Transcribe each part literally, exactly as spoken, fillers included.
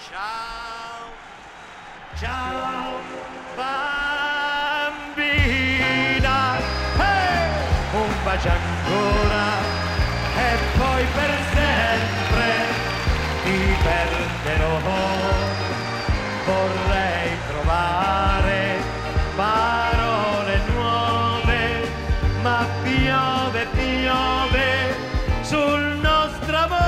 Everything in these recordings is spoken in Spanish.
Ciao, ciao bambina, hey! Un bacio ancora e poi per sempre ti perderò. Vorrei trovare parole nuove, ma piove, piove sul nostro amor.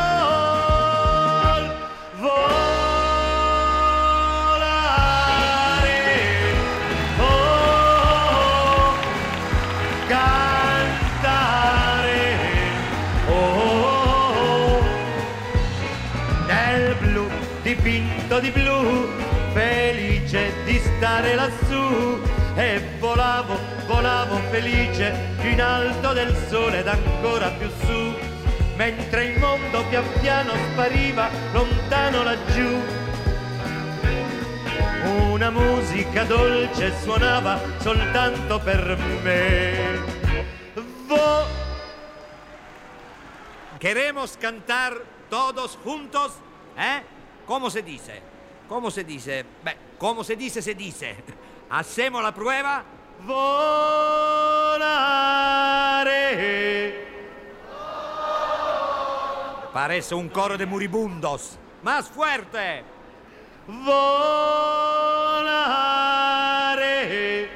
Dipinto di blu, felice di stare lassù, e volavo, volavo felice più in alto del sole ed ancora più su, mentre il mondo pian piano spariva lontano laggiù. Una musica dolce suonava soltanto per me. Vo Queremos cantar todos juntos, eh? ¿Cómo se dice? ¿Cómo se dice? Beh, ¿cómo se dice? Se dice. Hacemos la prueba. Volare. Parece un coro de moribundos. Más fuerte. Volare.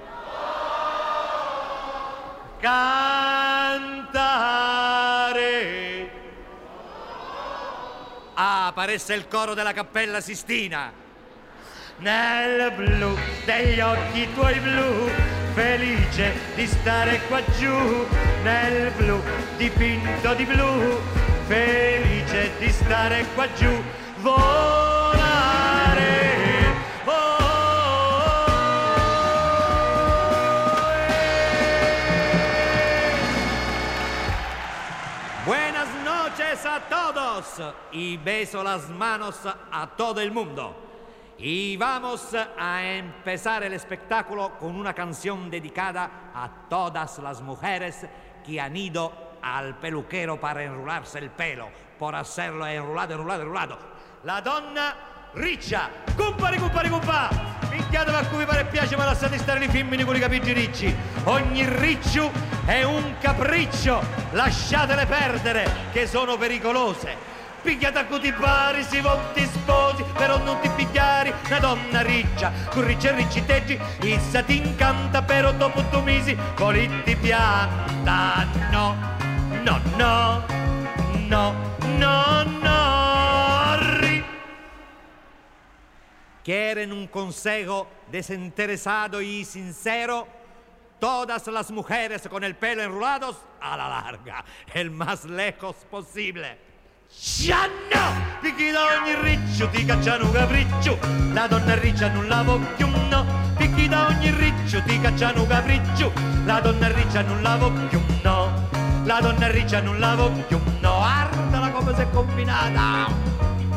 Cantare. Ah, paresse il coro della Cappella Sistina. Nel blu degli occhi tuoi blu, felice di stare qua giù. Nel blu dipinto di blu, felice di stare qua giù. Volare. Oh, Buenas noches a todos y beso las manos a todo el mundo. Y vamos a empezar el espectáculo con una canción dedicada a todas las mujeres que han ido al peluquero para enrolarse el pelo, por hacerlo enrolado, enrolado, enrolado. La donna riccia, cumpari, cumpari, cumpa! Minchiatevi a cui vi pare piace, ma lasciate stare le femmine con i capigli ricci. Ogni riccio è un capriccio, lasciatele perdere, che sono pericolose. Picchiate a cui ti pari, si votti sposi, però non ti picchiari una donna riccia. Con ricci e ricci teggi, essa ti incanta, però dopo due mesi poi ti pianta. No, no, no, no, no, no, ri. Quieren un consejo desinteresado y sincero. Todas las mujeres con el pelo enrolados a la larga, el más lejos posible. Ya no! Picchi da ogni riccio, ti cacciano un capriccio. La donna riccia non la voglio, no. Picchi da ogni riccio, ti cacciano un capriccio. La donna riccia non la voglio, no. La donna riccia non la voglio, no. Guardala come si è combinata.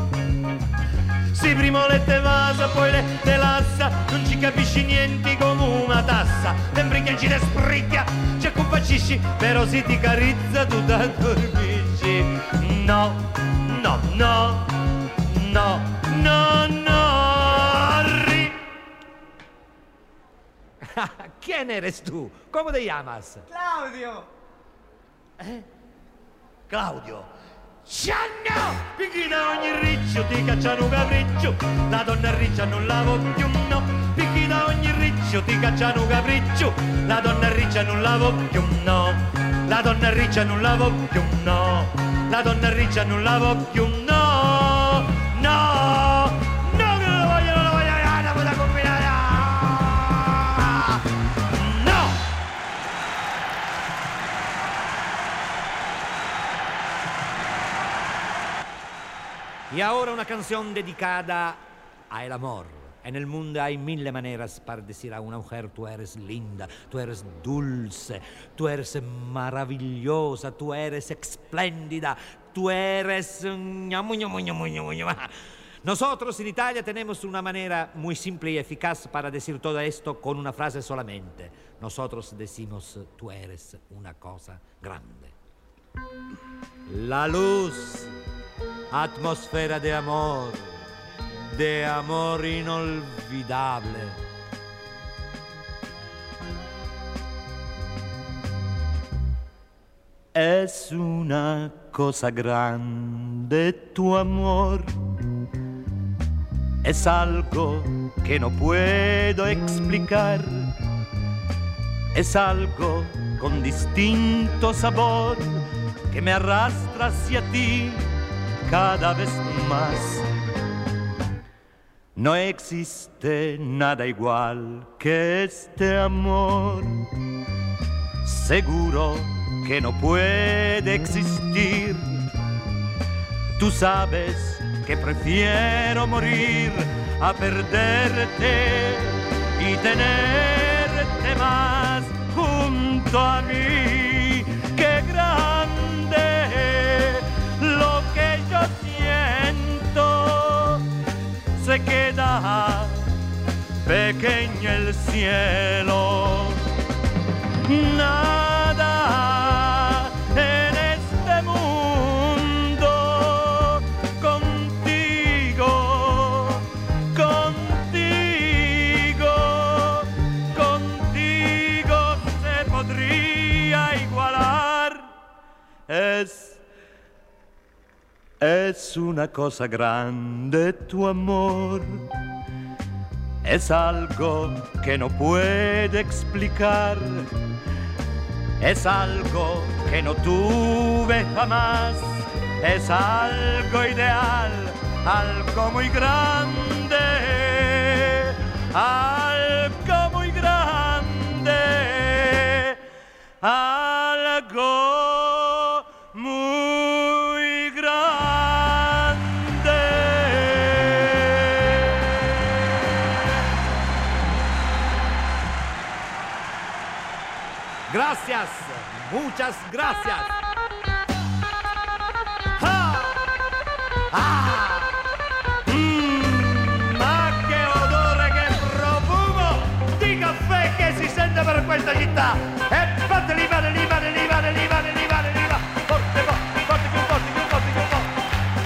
Si prima le te vasa, poi le te lassa, non ci capisci niente come una tassa. Sembri che ci te spricchia, ci accompagnisci, però si ti carizza tu da dormisci. No, no, no, no, no, no, ri. ¿Quién eres tú? ¿Cómo te llamas? Claudio. ¿Eh? Claudio. Ya no! Picchi da ogni riccio, ti cacciano un capriccio. La donna riccia non la voglio, no. Picchi da ogni riccio, ti cacciano un capriccio. La donna riccia non la voglio, no. La donna riccia non la voglio, no. La donna riccia non la voglio, no. No! No, che non la voglio, non la voglio, non la voglio combinare. No! Y ahora una canción dedicada a el amor. En el mundo hay mil maneras para decir a una mujer: tú eres linda, tú eres dulce, tú eres maravillosa, tú eres espléndida, tú eres... Nosotros en Italia tenemos una manera muy simple y eficaz para decir todo esto con una frase solamente. Nosotros decimos: tú eres una cosa grande. La luz, atmósfera de amor, de amor inolvidable. Es una cosa grande tu amor, es algo que no puedo explicar, es algo con distinto sabor que me arrastra hacia ti cada vez más. No existe nada igual que este amor, seguro que no puede existir. Tú sabes que prefiero morir a perderte y tenerte más junto a mí. ¡Qué grande lo que yo siento! Se queda pequeño el cielo. Nada en este mundo contigo, contigo, contigo se podría igualar. Es Es una cosa grande tu amor, es algo que no puede explicar, es algo que no tuve jamás, es algo ideal, algo muy grande, algo muy grande, algo muy grande. Gracias, muchas gracias. ¡Ah! ¡Ah! Mm, ma che odore, che profumo di caffè che si sente per questa città! E fate l'ivane, l'ivane, l'ivane, l'ivane, l'ivane, l'ivane! Forte, forte, forte, più forte, più forte, più forte!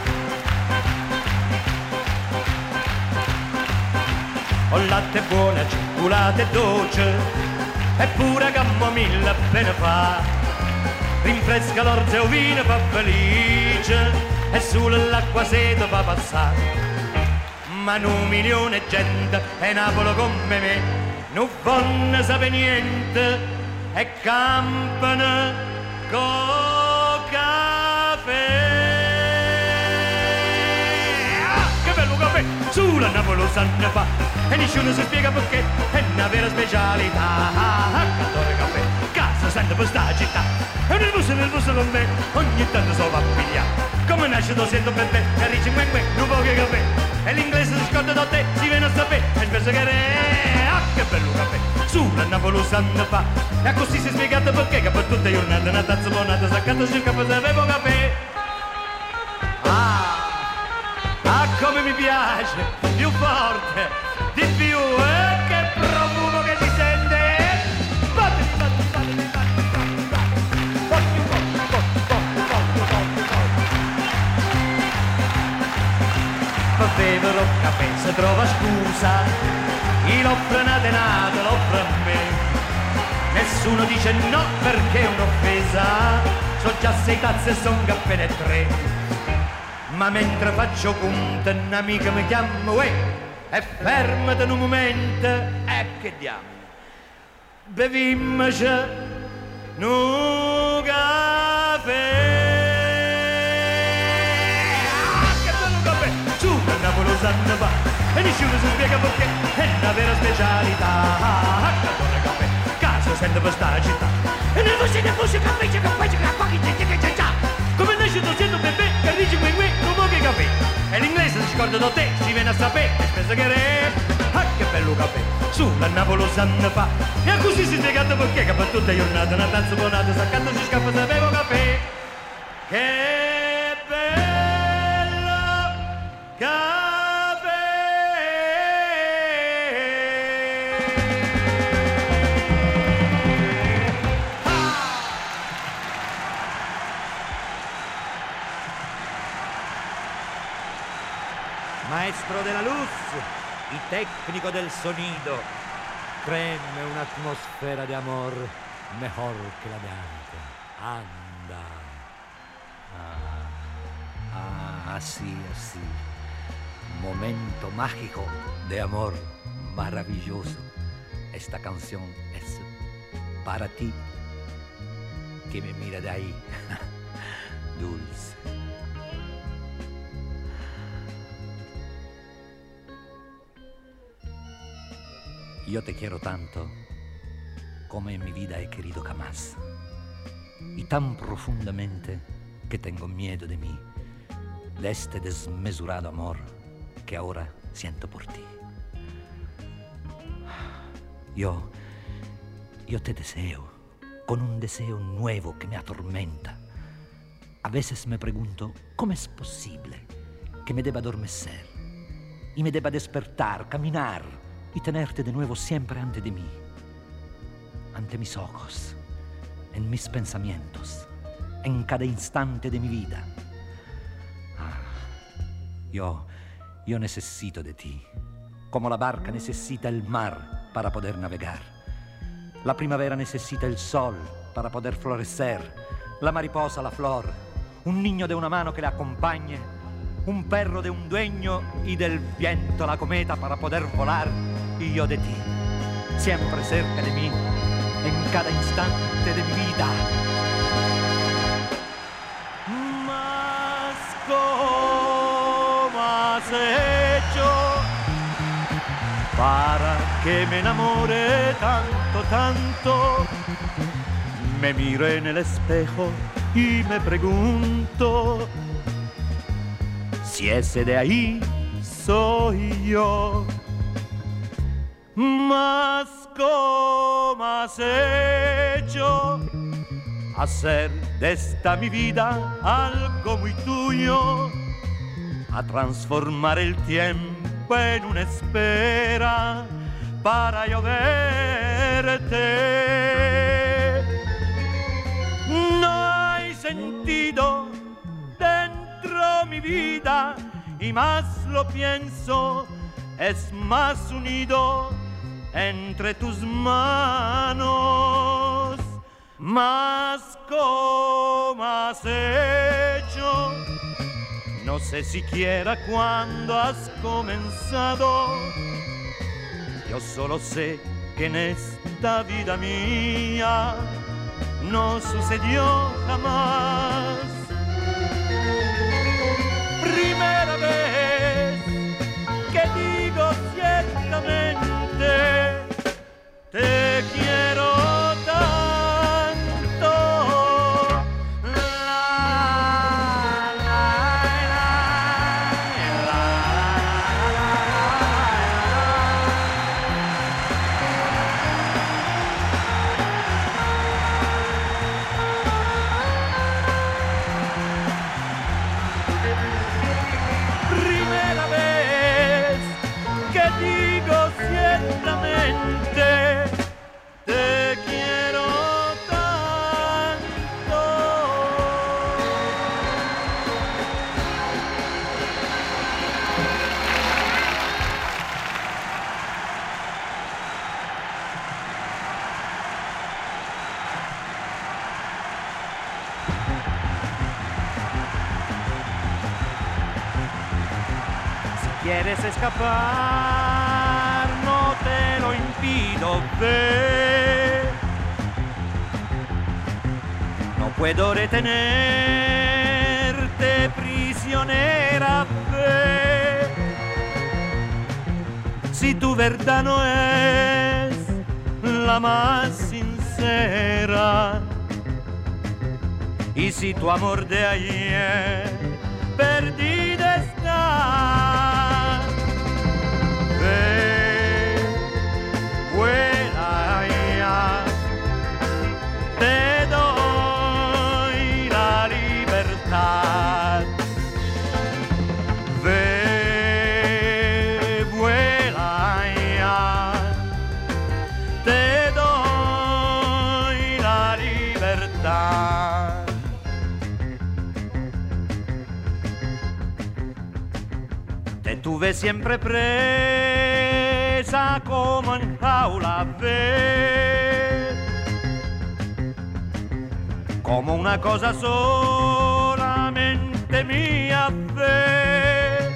Con latte buono, cioccolato e dolce, eppure camomilla appena fa, rinfresca l'orzo e il vino fa felice, e sull'acqua sete fa passare. Ma un milione di gente e Napoli come me non fanno sapere niente e campano con caffè. Ah, che bello caffè! Sulla Napoli sanno fa e nessuno si spiega perché è una vera specialità. Adoro caffè, casa sente per sta città, e nel busto nel busto con me ogni tanto so va a pigliare. Come nasce lo sento per te, e dice me me, un po' che caffè, e l'inglese si scorda da te, si viene a sapere, e pensa che re, ah che bello caffè, sulla Napoli sanno fa, e così si è spiegato perché che per tutte le giornate una tazza buonata, saccato sul capo se avevo caffè. Ah, ah come mi piace, più forte, di più, eh, che profumo che si sente. Battiti, battiti, battiti, battiti, battiti, battiti, forti, forti, forti, forti, forti, forti, forti. Ma beverò caffè se trova scusa, chi l'offre una denata l'offre a me. Nessuno dice no perché è un'offesa, so già sei tazze e son caffè ne tre. Ma mentre faccio conto un'amica mi chiama uè, e fermati un momento, e che diamo? Bevimmoci un caffè. Ah, che bello caffè! Su, a Napoli sanno fa, e nessuno si spiega perché è una vera specialità. Ah, che buono caffè, caso sente per sta città. E nel vostro nel vostro caffè c'è caffè, c'è caffè, c'è c'è c'è c'è. Come nasce lo sento bebè, che dice qui qui, non vuoi che caffè. E l'inglese si scorda da te, si viene a sapere, e pensa che re. Ah, che bello caffè, su, la Napoli sanno fa. E così si è spiegato perché che per tutte le giornate una tazza buonata, saccando si scappa se bevo caffè. Che bello caffè. maestro de la luz y técnico del sonido. Créeme una atmósfera de amor mejor que la de antes. Anda. Ah, ah, así, así. Momento mágico de amor maravilloso. Esta canción es para ti, que me mira de ahí, dulce. Yo te quiero tanto como en mi vida he querido jamás, y tan profundamente que tengo miedo de mí, de este desmesurado amor que ahora siento por ti. Yo, yo te deseo, con un deseo nuevo que me atormenta. A veces me pregunto, ¿cómo es posible que me deba adormecer y me deba despertar, caminar y tenerte de nuevo siempre ante de mí, ante mis ojos, en mis pensamientos, en cada instante de mi vida? Ah, yo, yo necesito de ti, como la barca necesita el mar para poder navegar. La primavera necesita el sol para poder florecer, la mariposa la flor, un niño de una mano que le acompañe, un perro de un dueño y del viento la cometa para poder volar, y yo de ti, siempre cerca de mí, en cada instante de mi vida. Mas ¿cómo has hecho para que me enamore tanto, tanto? Me miro en el espejo y me pregunto si ese de ahí soy yo. Mas ¿cómo has hecho hacer de esta mi vida algo muy tuyo? A transformar el tiempo en una espera para yo verte. No hay sentido dentro mi vida, y más lo pienso, es más unido entre tus manos. Mas ¿cómo has hecho? No sé siquiera cuándo has comenzado. Yo solo sé que en esta vida mía no sucedió jamás. Primera vez que digo ciertamente te quiero tanto. La, la, la, la, Primera vez que digo ciertamente te quiero tanto. Si quieres escapar, no te lo impido, ve. No puedo retenerte, prisionera, ve. Si tu verdad no es la más sincera, y si tu amor de ayer perdida está, ve, vuela ya, te doy la libertad. Ve, vuela ya, te doy la libertad. te tuve siempre presa como en jaula, ve, como una cosa solamente mía, ve,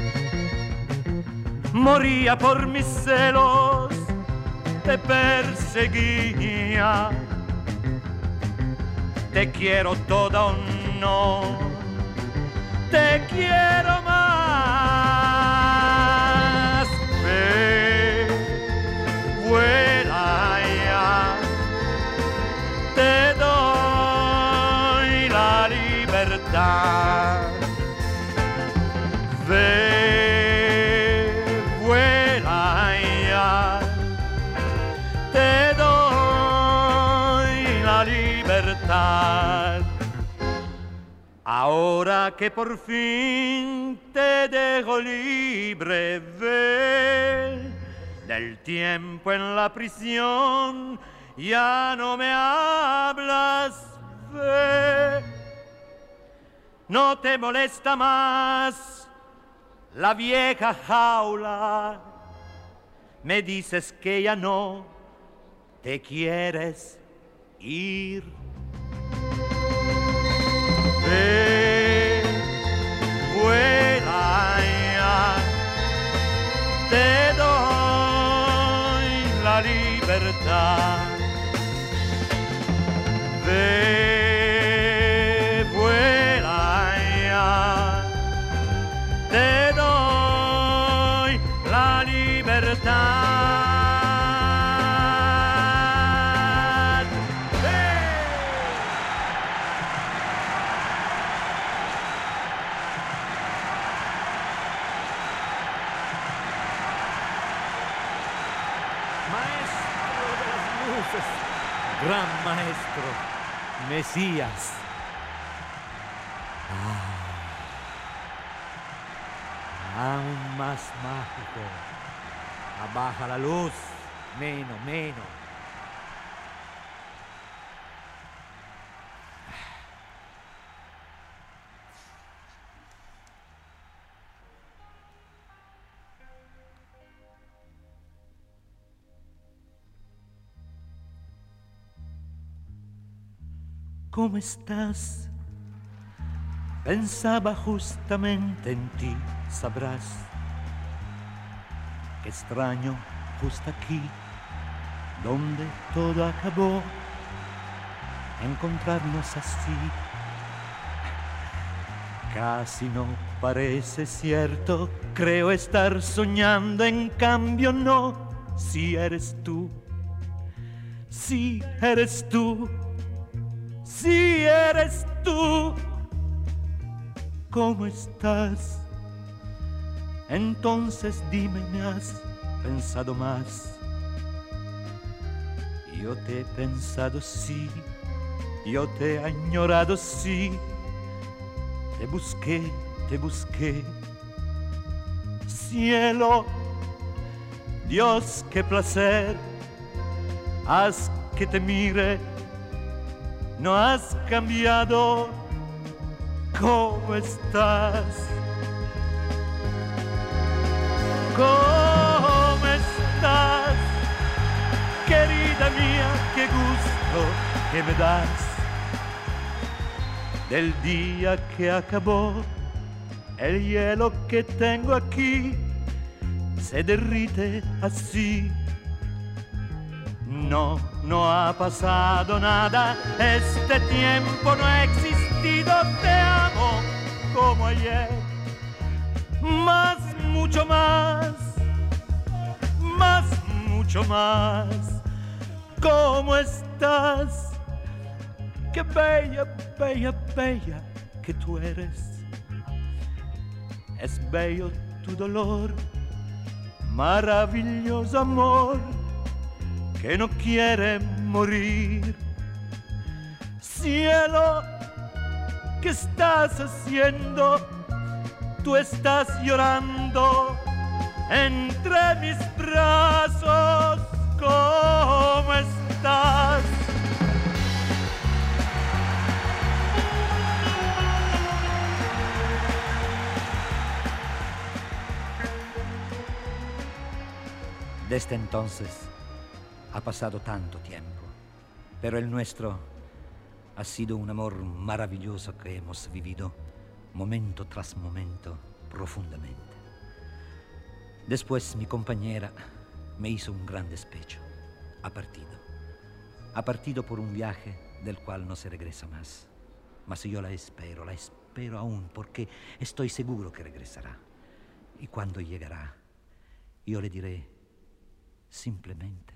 moría por mis celos, te perseguía, te quiero toda o no, te quiero más, ve, vuela ya, te doy la libertad, ve, vuela ya, te doy la libertad. Ahora que por fin te dejo libre, ve, del tiempo en la prisión ya no me hablas, ve, no te molesta más la vieja jaula, me dices que ya no te quieres ir. Ve, vuela ya, te doy la libertad. Ve, vuela ya, te doy la libertad. Gran maestro, Mesías. Ah, aún más mágico. Abaja la luz, menos, menos. ¿Cómo estás? Pensaba justamente en ti, sabrás. Qué extraño, justo aquí, donde todo acabó, encontrarnos así. Casi no parece cierto, creo estar soñando, en cambio no, si eres tú, si eres tú. Si eres tú, ¿cómo estás? Entonces dime, ¿me has pensado más? Yo te he pensado, sí, yo te he añorado, sí. Te busqué, te busqué. Cielo, Dios, qué placer, haz que te mire. No has cambiado, ¿cómo estás? ¿Cómo estás? Querida mía, qué gusto que me das. Del día que acabó, el hielo que tengo aquí se derrite así. No, no ha pasado nada, este tiempo no ha existido, te amo como ayer, más, mucho más, más, mucho más. ¿Cómo estás? Qué bella, bella, bella que tú eres. Es bello tu dolor, maravilloso amor que no quiere morir. Cielo, ¿qué estás haciendo? Tú estás llorando entre mis brazos. ¿Cómo estás? Desde entonces ha pasado tanto tiempo, pero el nuestro ha sido un amor maravilloso que hemos vivido momento tras momento profundamente. Después mi compañera me hizo un gran despecho. Ha partido. Ha partido por un viaje del cual no se regresa más. Mas yo la espero, la espero aún, porque estoy seguro que regresará. Y cuando llegará, yo le diré simplemente: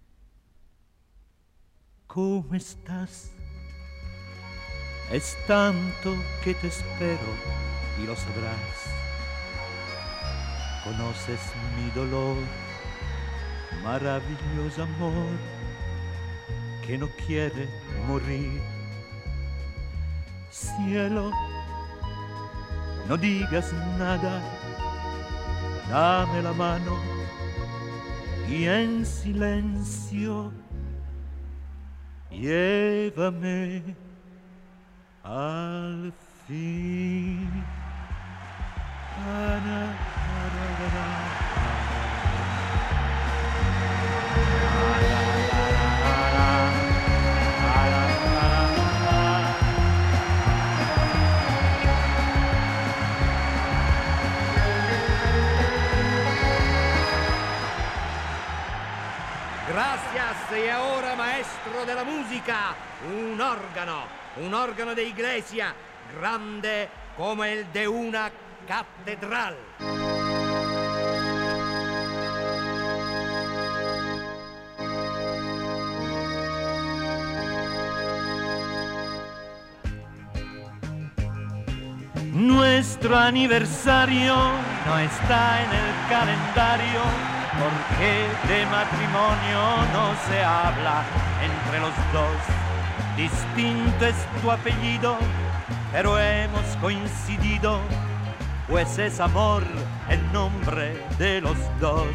¿cómo estás? Es tanto que te espero y lo sabrás. Conoces mi dolor, maravilloso amor, que no quiere morir. Cielo, no digas nada, dame la mano y en silencio llévame al fin. Gracias, y ahora, maestro de la música, un órgano, un órgano de iglesia grande como el de una catedral. Nuestro aniversario no está en el calendario, porque de matrimonio no se habla entre los dos. Distinto es tu apellido, pero hemos coincidido, pues es amor el nombre de los dos.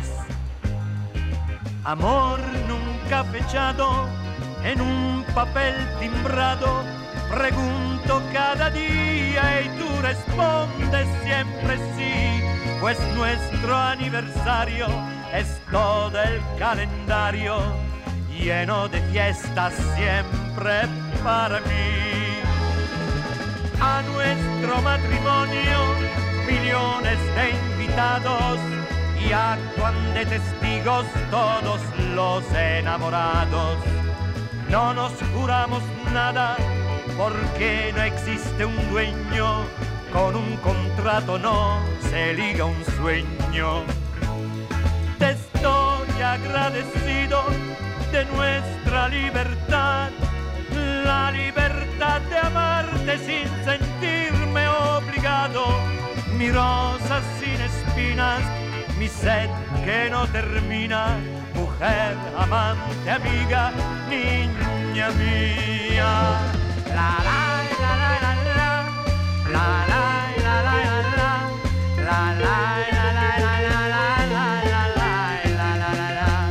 Amor nunca fechado en un papel timbrado. Pregunto cada día y tú respondes siempre sí, pues nuestro aniversario es todo el calendario lleno de fiestas siempre para mí. A nuestro matrimonio millones de invitados y actúan de testigos todos los enamorados. No nos juramos nada porque no existe un dueño, con un contrato no se liga un sueño. Te estoy agradecido de nuestra libertad, la libertad de amarte sin sentirme obligado. Mi rosa sin espinas, mi sed que no termina, mujer, amante, amiga, niña mía. La la la la la la, la la la la la, la la la la la la la la la la la la.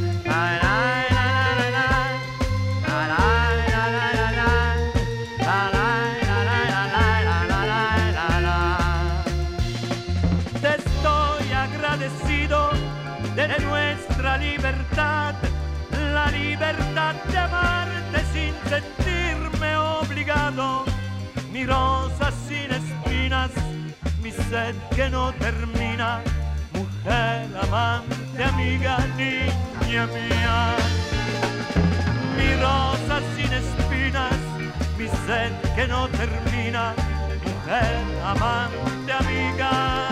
Te estoy agradecido de nuestra libertad, la libertad de amarte sin sentirme obligado. Mi rosa sin espinas, mi sed que no termina, mujer, amante, amiga, niña mía. Mi rosa sin espinas, mi sed que no termina, mujer, amante, amiga,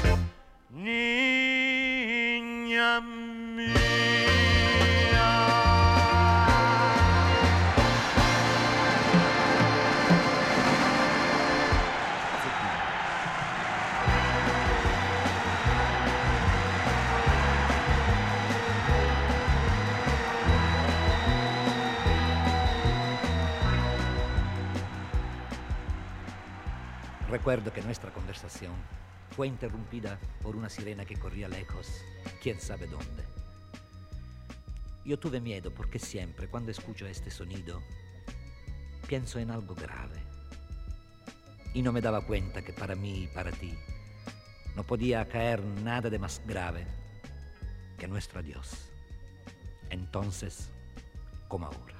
niña mía. Recuerdo que nuestra conversación fue interrumpida por una sirena que corría lejos, quién sabe dónde. Yo tuve miedo porque siempre, cuando escucho este sonido, pienso en algo grave. Y no me daba cuenta que para mí y para ti no podía caer nada de más grave que nuestro adiós. Entonces, como ahora.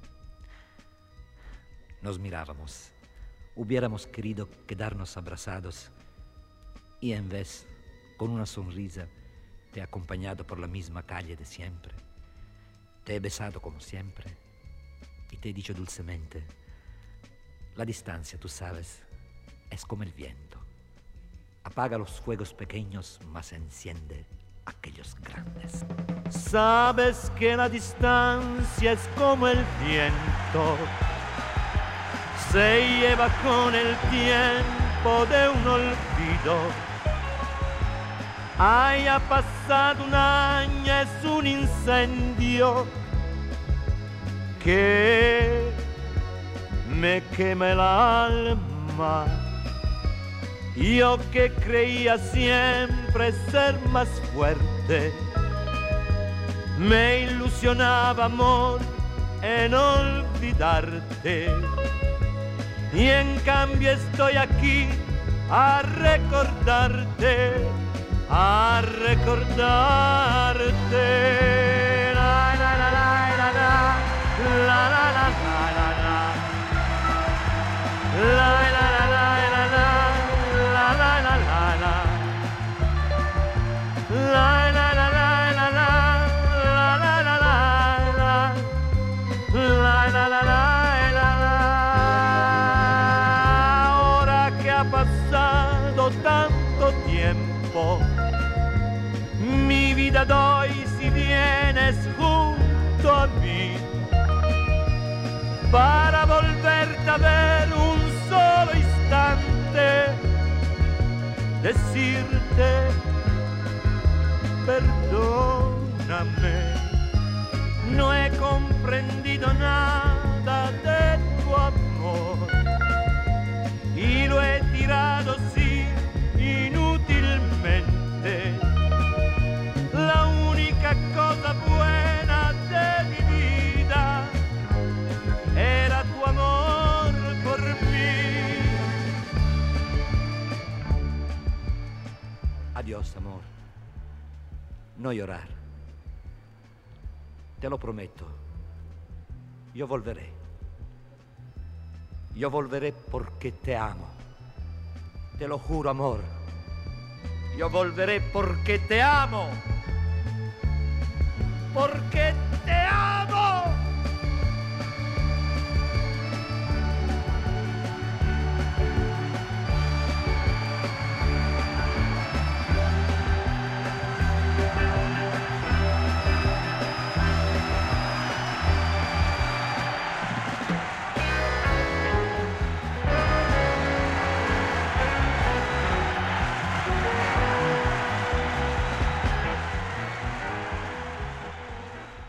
Nos mirábamos. Hubiéramos querido quedarnos abrazados y en vez, con una sonrisa, te he acompañado por la misma calle de siempre. Te he besado como siempre y te he dicho dulcemente, la distancia, tú sabes, es como el viento. Apaga los fuegos pequeños, mas enciende aquellos grandes. Sabes que la distancia es como el viento, se lleva con el tiempo de un olvido. Haya pasado un año, es un incendio que me quema el alma. Yo que creía siempre ser más fuerte, me ilusionaba, amor, en olvidarte. Y en cambio estoy aquí a recordarte, a recordarte. La, la, la, la, la, la, la, la, la, la, la, la, la, la, la, la, la. Ahora que ha pasado tanto tiempo, mi vida doy si vienes junto a mí para volverte a ver un solo instante, decirte perdóname, no he comprendido nada de tu amor y lo he tirado sí inútilmente. La única cosa buena de mi vida era tu amor por mí. Adiós, amor. No llorar. Te lo prometo. Yo volveré. Yo volveré porque te amo. Te lo juro, amor. Yo volveré porque te amo. Porque te amo.